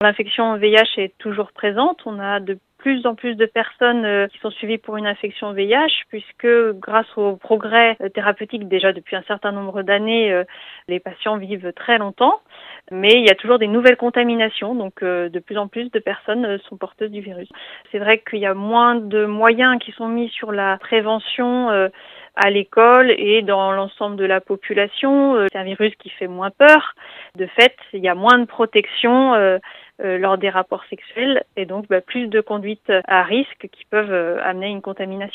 L'infection VIH est toujours présente. On a de plus en plus de personnes qui sont suivies pour une infection VIH, puisque grâce au progrès thérapeutique déjà depuis un certain nombre d'années, les patients vivent très longtemps. Mais il y a toujours des nouvelles contaminations, donc de plus en plus de personnes sont porteuses du virus. C'est vrai qu'il y a moins de moyens qui sont mis sur la prévention à l'école et dans l'ensemble de la population. C'est un virus qui fait moins peur. De fait, il y a moins de protection lors des rapports sexuels et donc plus de conduites à risque qui peuvent amener une contamination.